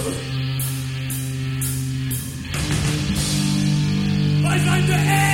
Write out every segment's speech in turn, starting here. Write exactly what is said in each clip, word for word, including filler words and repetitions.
Wij zijn de X!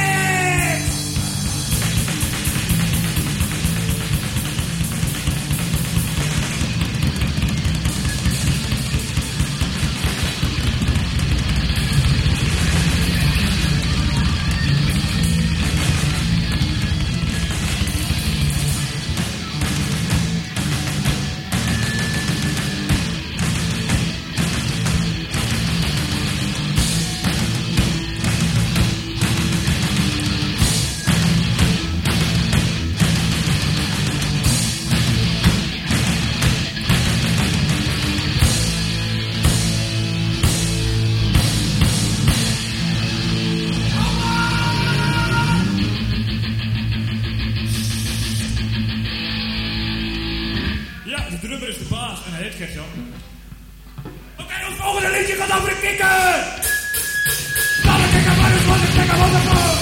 Oké, ons volgende liedje gaat over de kikker! Laat de kikker maar eens wat ik kikker wat ervoor!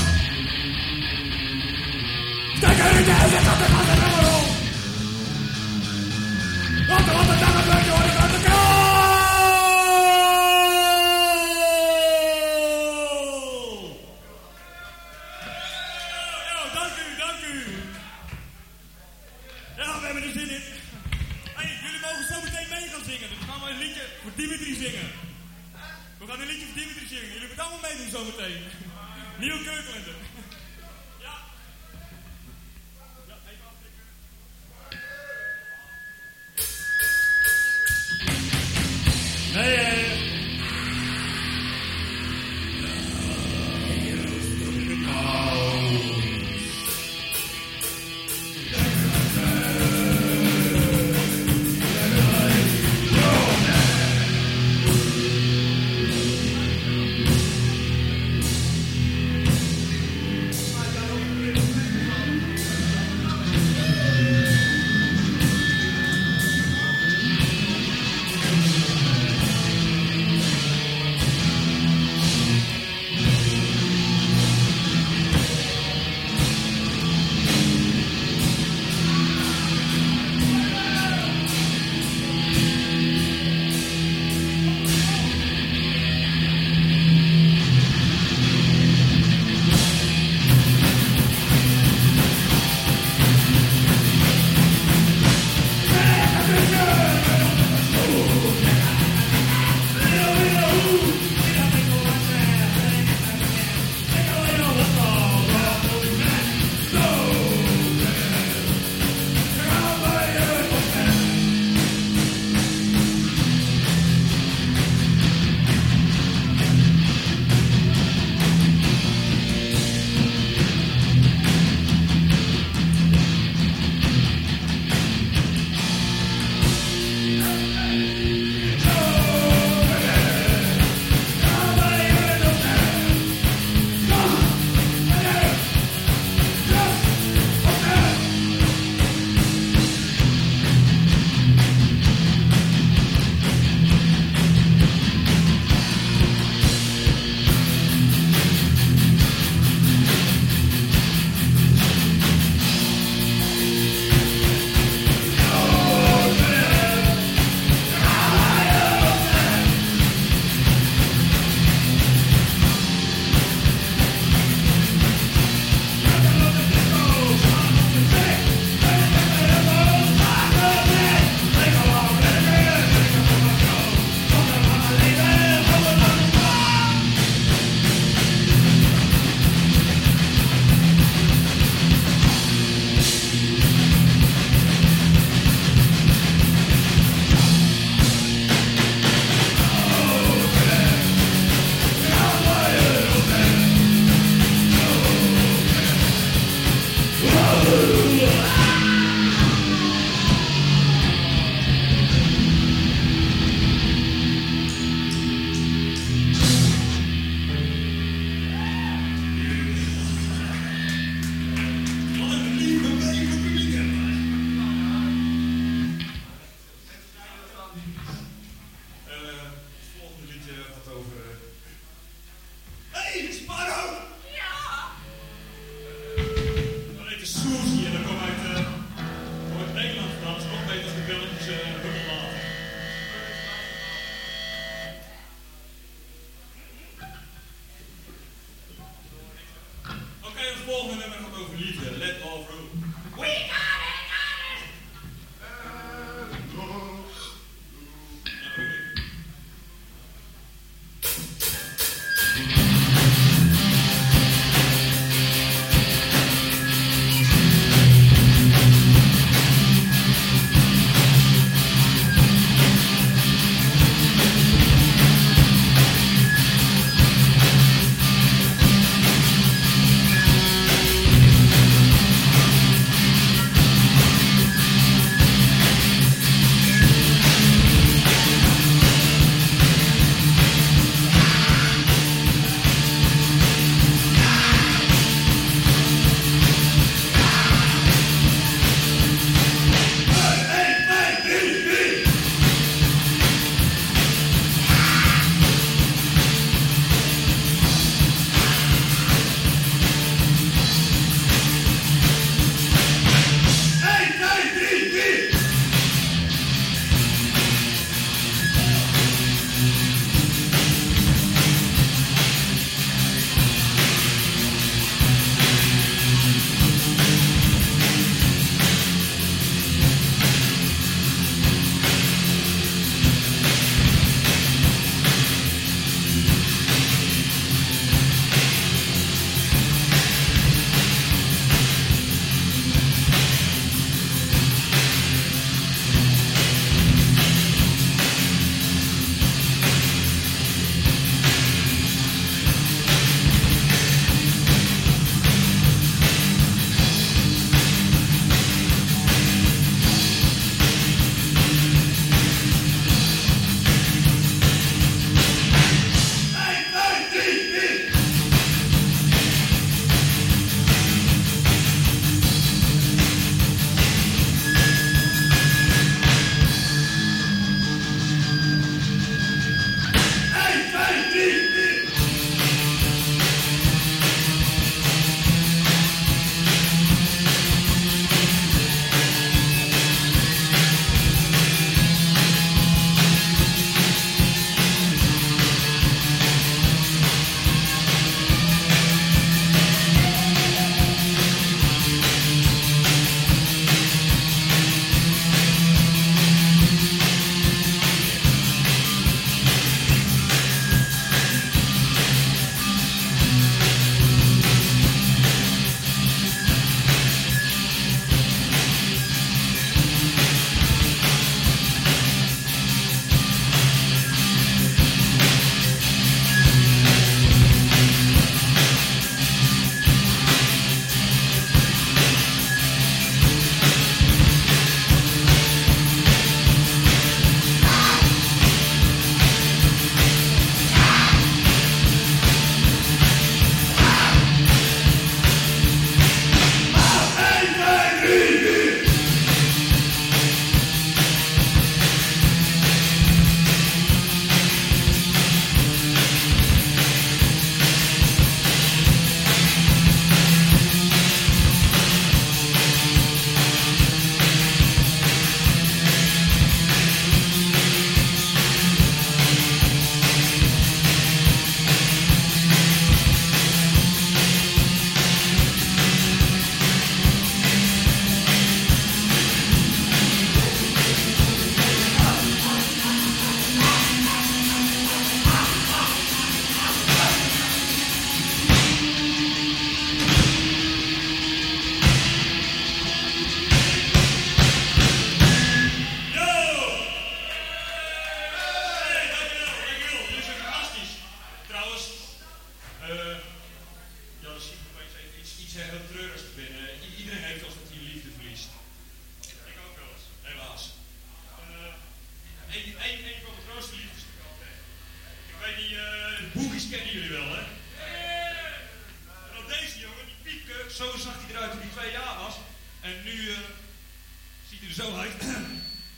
Steek er in de huis en gaat er gaat er helemaal om! Wat er wat er dan gebeurt, hoor ik uit de kant! Ja, dank u, dank u! Ja, we hebben er zin in. Hey, jullie mogen zo meteen mee gaan zingen. Dus gaan we een liedje voor Dimitri zingen. We gaan een liedje voor Dimitri zingen. Jullie moeten allemaal meedoen zo meteen. Nieuwe Keukelende. Ja. Ja, even aftikken. Nee, eh.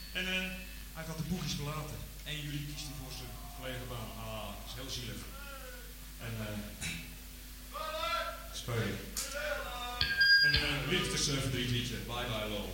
En uh, hij gaat de boekjes verlaten. één juli kiest hij voor zijn volledige baan. Ah, dat is heel zielig. En uh, spelen. En uh, liefdesverdriet liedje. Bye bye love.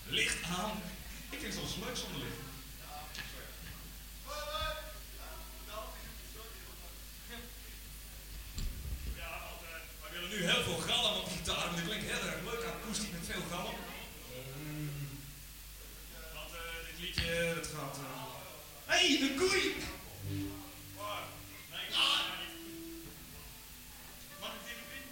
Licht aan. Ik vind het soms leuk zonder licht. Ja, want uh, wij willen nu heel veel galm op de gitaar, maar dat klinkt heel erg leuk, akoestisch met veel galm. Um, want uh, dit liedje, dat gaat... Hé, uh... hey, een koei! Waar? Nee, ik ah. niet. Mag ik dit erin?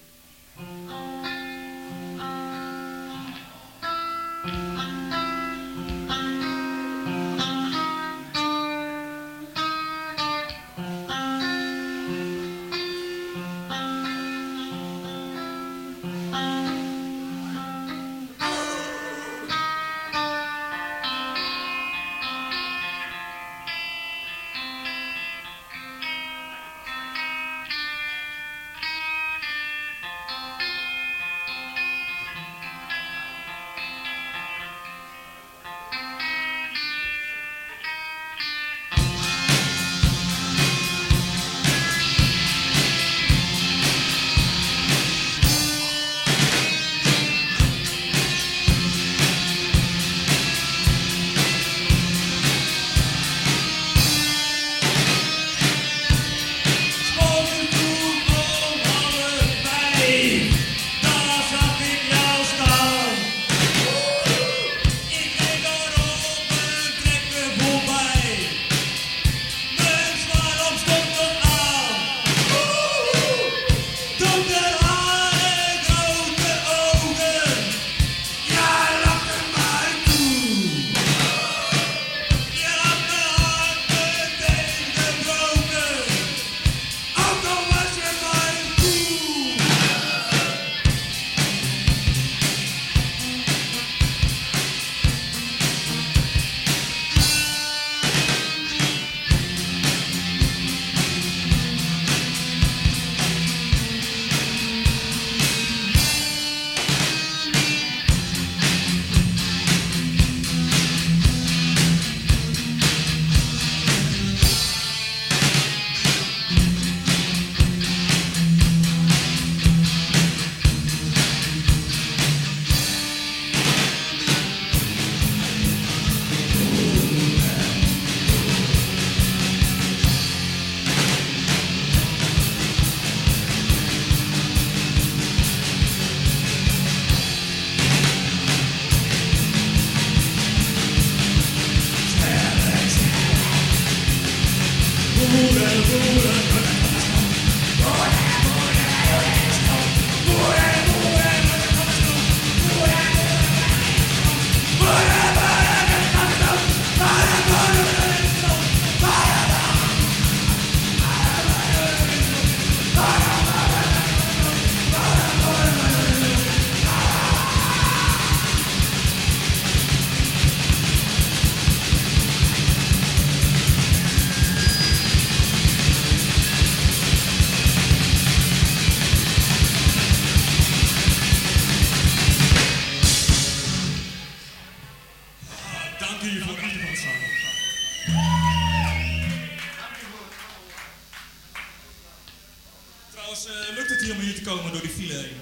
Trouwens, uh, lukt het hier om hier te komen door die file heen?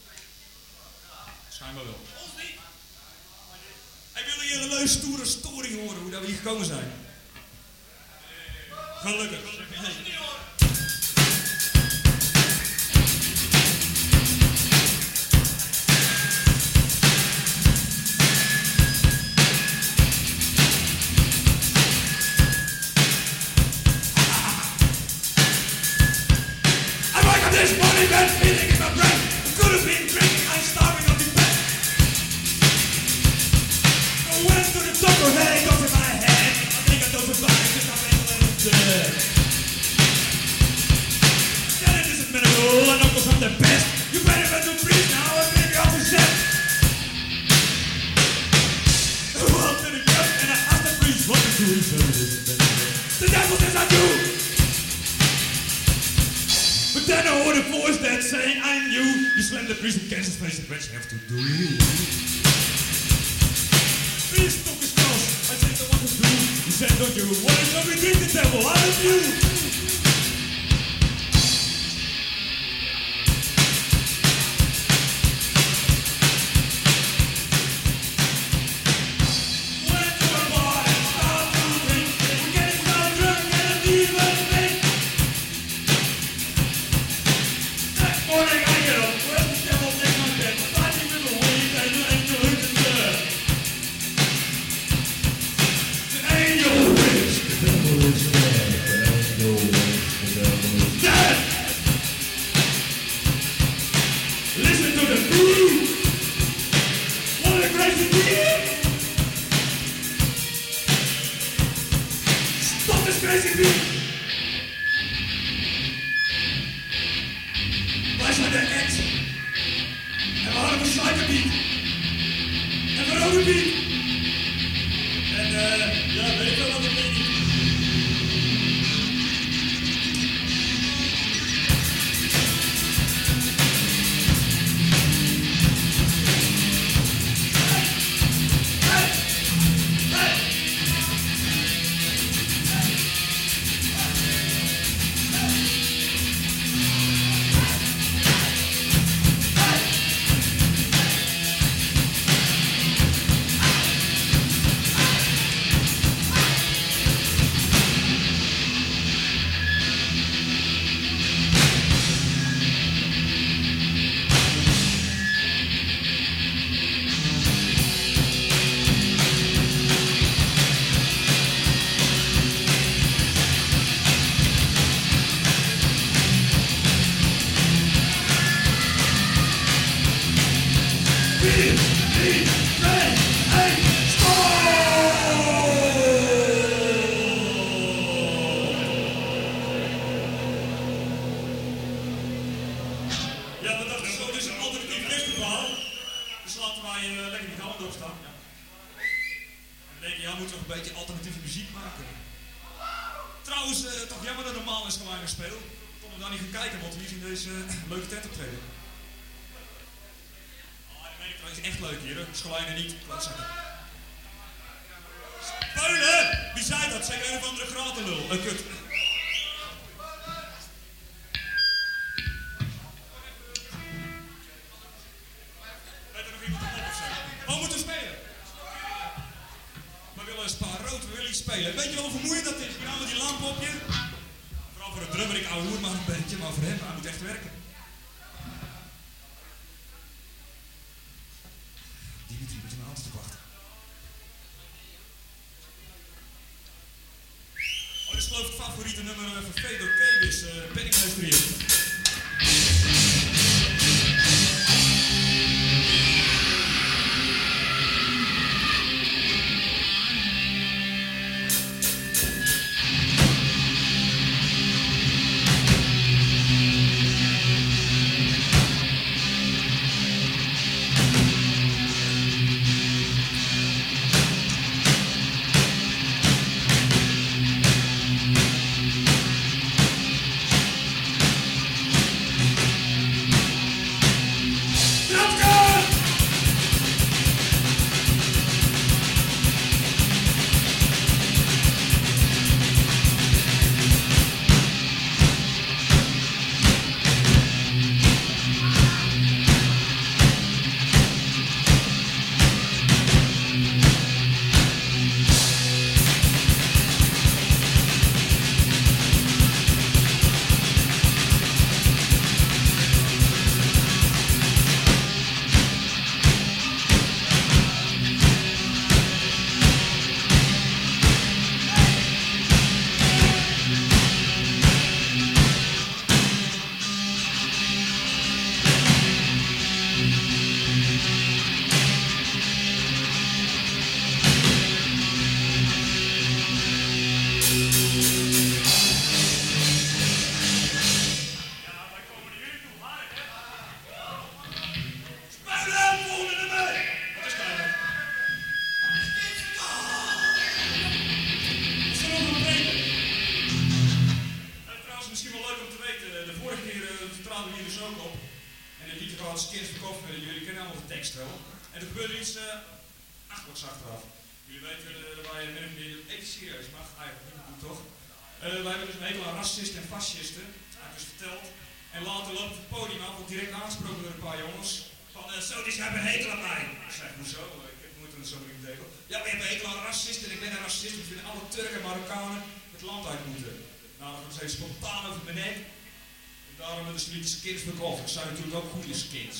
Schijnbaar wel. Ik wil hier een leuke stoere story horen, hoe dat we hier gekomen zijn. Gelukkig. Nee. This morning, that feeling in my brain. Could have been drinking, I'm starving on the bed. I went to the doctor, hey, goes in my head. I think I know somebody, just I'm a little dead. Then it isn't medical, I know cause I'm the best. You better let me breathe now, and maybe I'll be set. Well, to the guest, and I asked the priest what to do. He said it isn't medical. The devil says I do. But then I heard a voice that saying, I knew. You slammed the priest against his face and what you have to do. Priest took his cross, I said I want to do. He said, don't you worry, don't redeem the devil out of you. Basic Beat. Wij zijn de X. En we hadden een Psycho Beat. En we rode beat. En uh, ja, weet ik wel wat dat betekent. Ja, maar dat is zo dus een alternatief festival. Dus laten wij uh, lekker die handen opstaan. Ja. En dan denk je, ja, moeten we nog een beetje alternatieve muziek maken. Trouwens, uh, toch jammer dat normaal is gewoon speel. Ik kon hem daar niet gaan kijken, want wie is in deze uh, leuke tent optreden. Oh, dat meen ik trouwens echt leuk hier, Schelijnen niet, klootzakken. Speulen! Wie zei dat? Zeker een of andere gratenlul. Uh, kut. We moeten spelen. We willen een paar rood, we willen iets spelen. Weet je wel hoe vermoeiend dat is? Nou met die lamp op je. Vooral voor de drummer, ik ouwe hoer maar een beetje, maar voor hem, hij moet echt werken. Dimitri, moet je maar altijd op wachten. Oh, dit is geloof ik het favoriete nummer van Fedor Kebis, uh, Penningmeester hier. Jullie kennen allemaal de tekst wel. En er gebeurde iets uh, achterlijks achteraf. Jullie weten uh, waar je min of meer even serieus mag, eigenlijk niet goed toch? Uh, wij hebben dus een hekel aan racisten en fascisten, heb ik dus verteld. En later loopt het podium af, wordt direct aangesproken door een paar jongens. Van, uh, zo, die hebben een hekel aan mij. Ik zeg, hoezo? Ik heb nooit een zo'n hekel. Ja, maar je hebt een hekel aan racisten en ik ben een racist. Ik vind alle Turken en Marokkanen het land uit moeten. Nou, dan gaan ze spontaan over mijn nek. En daarom hebben ze liedjes Skins verkocht. Dat zijn natuurlijk ook goede skins.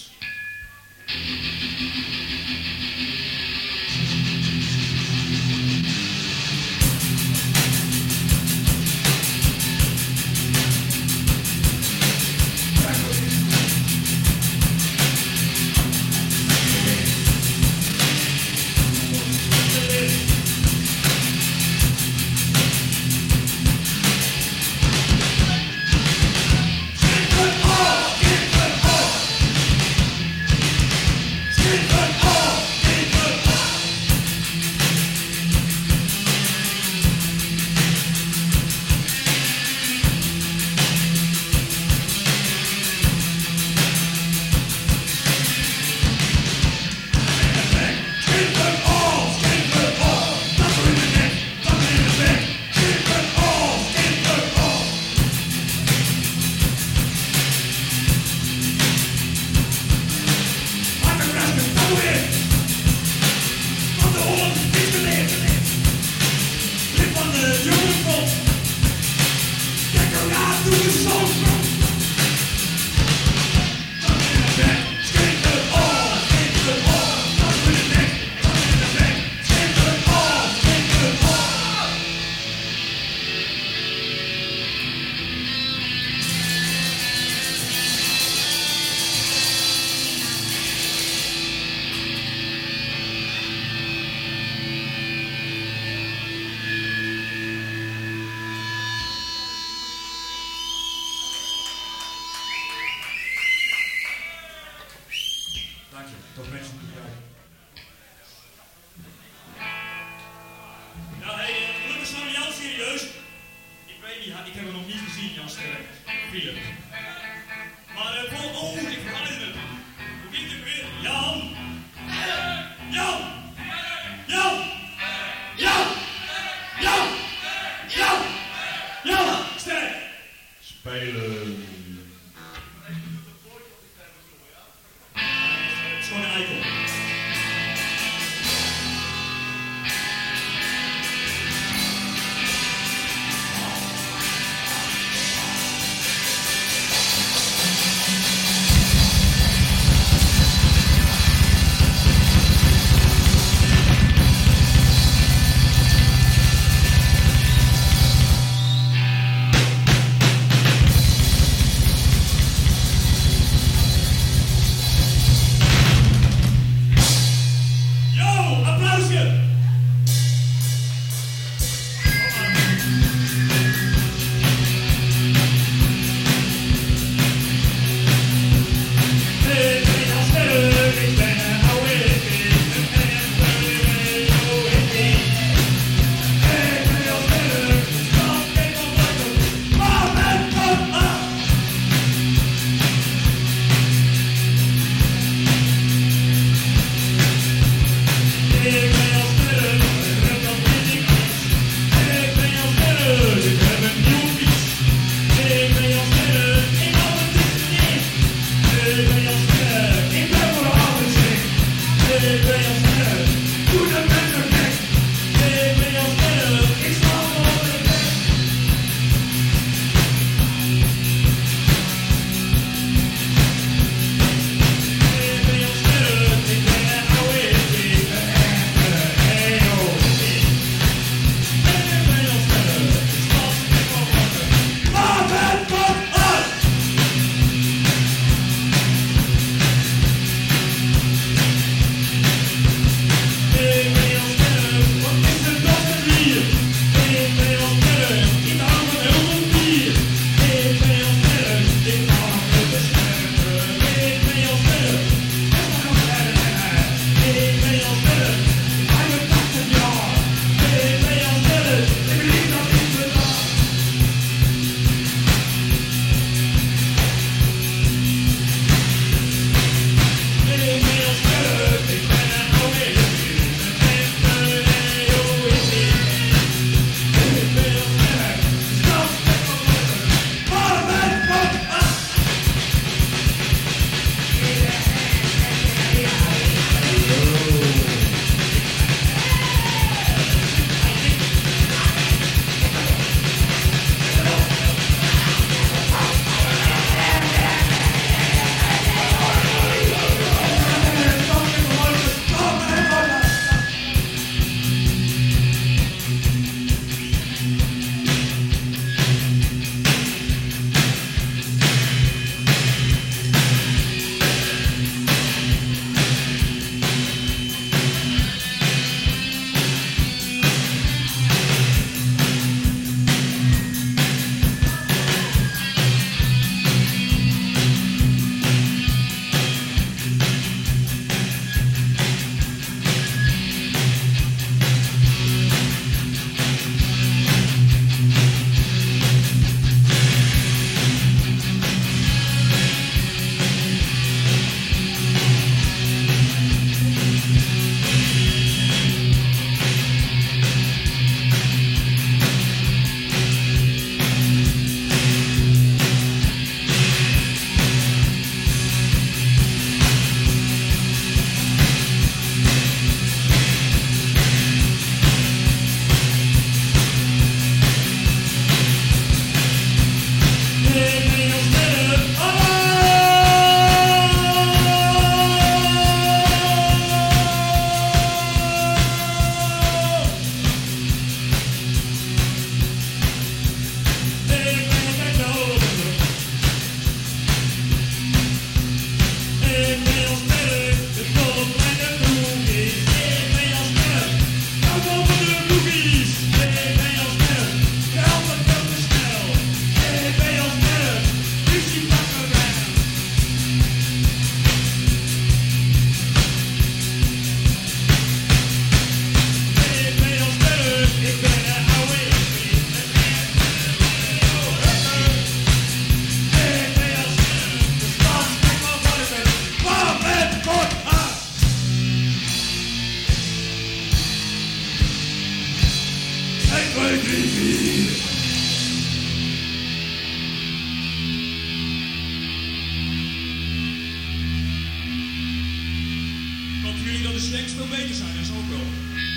slangs veel beter zijn, dat is ook wel.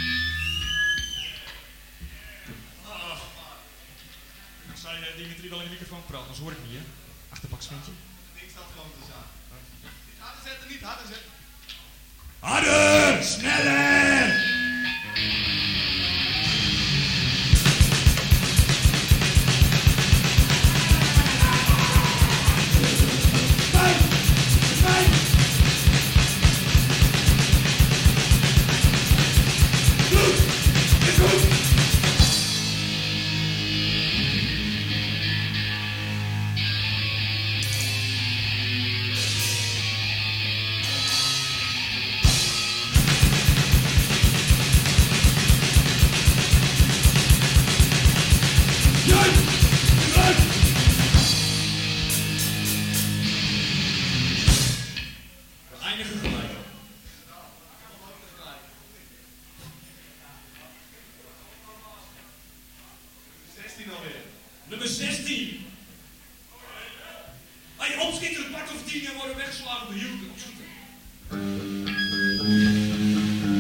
Ah. Ik zei uh, Dimitri wel in de microfoon praten, anders hoor ik niet, hè? Achterbaksventje. Ik sta gewoon te zagen. Niet harder zetten, niet harder zetten. Harder! Sneller! Nummer zestien. Hey, opschieten, het kwart over tien en worden weggeslagen door Hielke. Opschieten.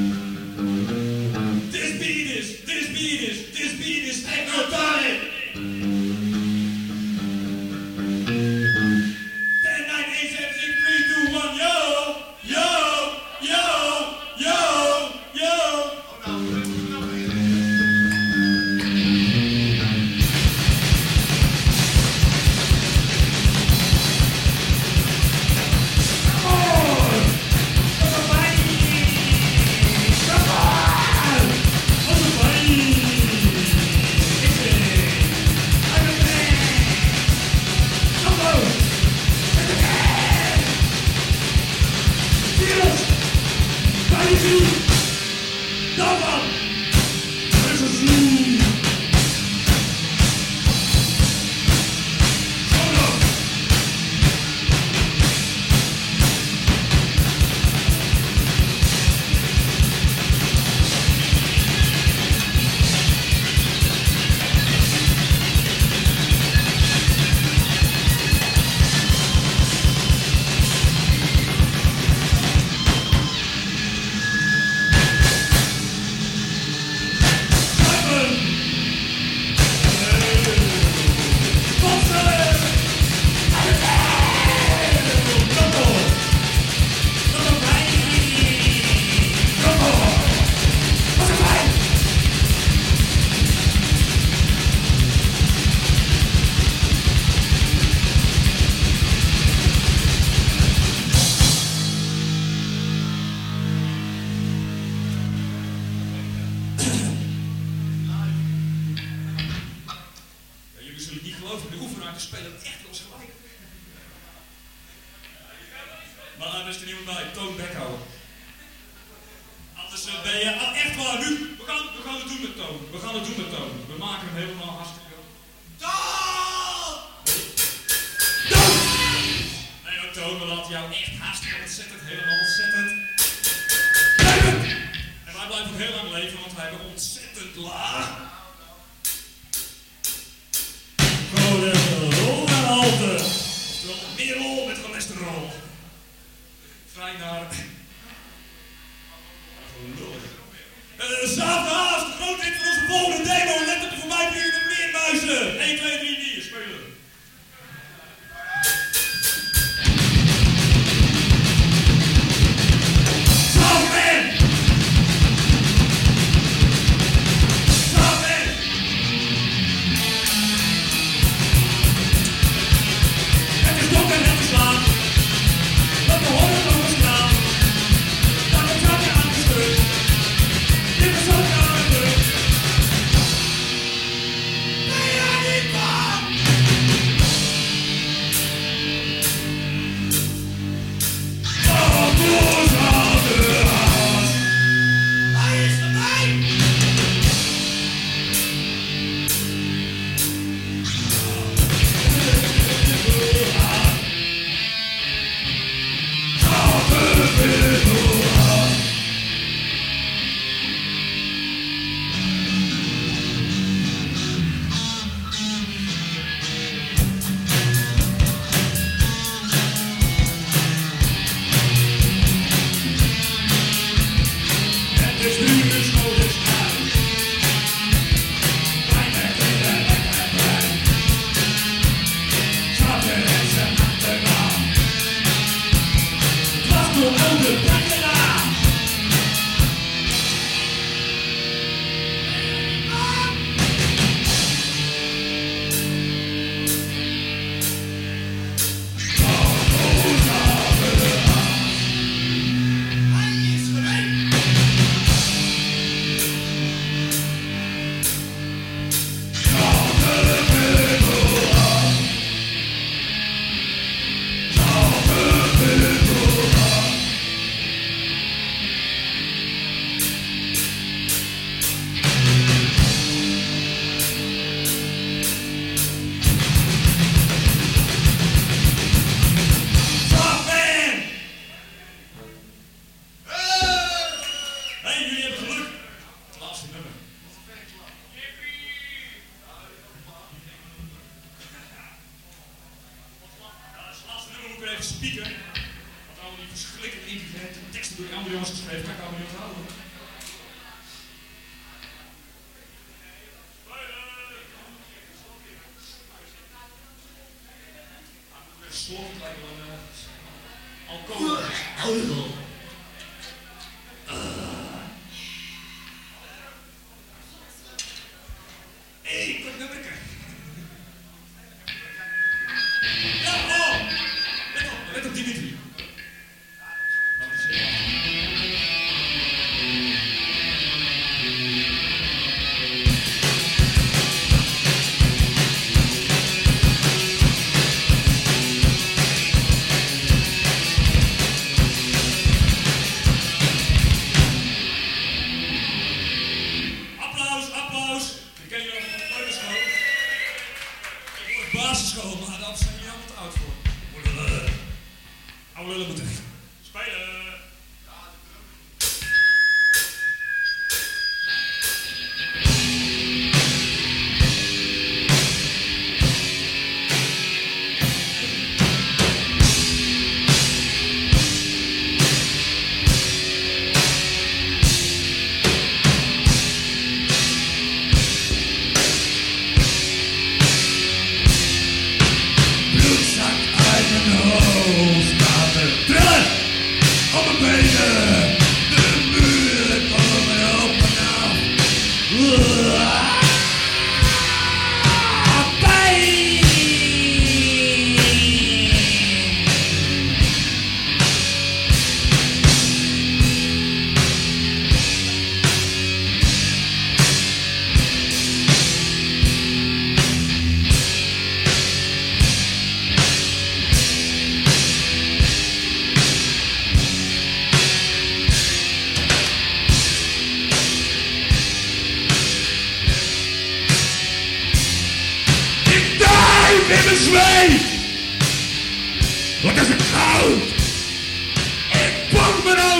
zweet. Wat is het goud? Ik pak me